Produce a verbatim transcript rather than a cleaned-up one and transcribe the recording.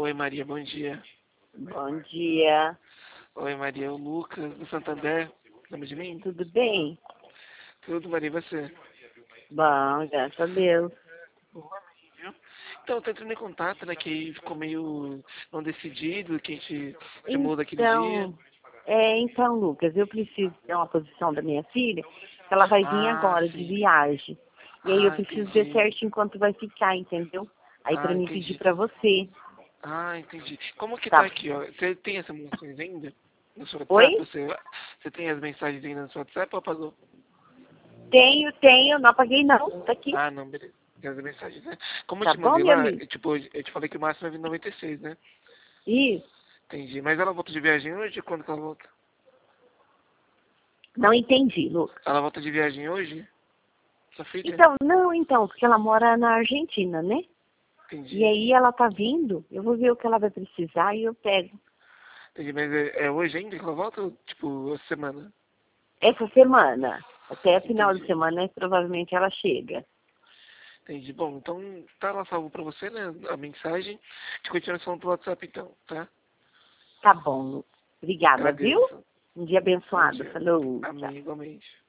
Oi, Maria, bom dia. Bom dia. Oi, Maria, o Lucas, do Santander. Lembra de mim? Tudo bem? Tudo, Maria, e você? Bom, graças a Deus. Boa, Maria. Então, eu tô entrando em contato, né, que ficou meio não decidido, que a gente te muda aquele dia. Então, é, então, Lucas, eu preciso ter uma posição da minha filha, que ela vai vir Ah, agora de sim. viagem. E aí eu Ah, preciso ver entendi. certinho quanto vai ficar, entendeu? Aí Ah, pra mim pedir entendi. pra você. Ah, entendi. Como que tá Tá. aqui, ó? Você tem essas mensagens ainda no seu WhatsApp? Oi? Você, você tem as mensagens ainda no seu WhatsApp ou apagou? Tenho, tenho, não apaguei não. Tá aqui. Ah, não, beleza. Tem as mensagens, né? Como eu Tá te bom, mandei meu lá, amigo? eu, tipo, eu te falei que o máximo é vir noventa e seis, né? Isso. Entendi. Mas ela volta de viagem hoje? Quando que ela volta? Não entendi, Lucas. Ela volta de viagem hoje? Sua filha? Então, não, então, porque ela mora na Argentina, né? E Entendi. aí ela tá vindo, eu vou ver o que ela vai precisar e eu pego. Entendi, mas é, é hoje ainda que ela volta ou, tipo, essa semana? Essa semana, até a final de Entendi. semana, provavelmente ela chega. Entendi. Bom, então tá lá salvo pra você, né? A mensagem. De continuação pelo WhatsApp, então, tá? Tá bom, Lu. Obrigada, viu? Agradeço. Um dia Bom abençoado. dia. Falou, tchau. Amém, igualmente.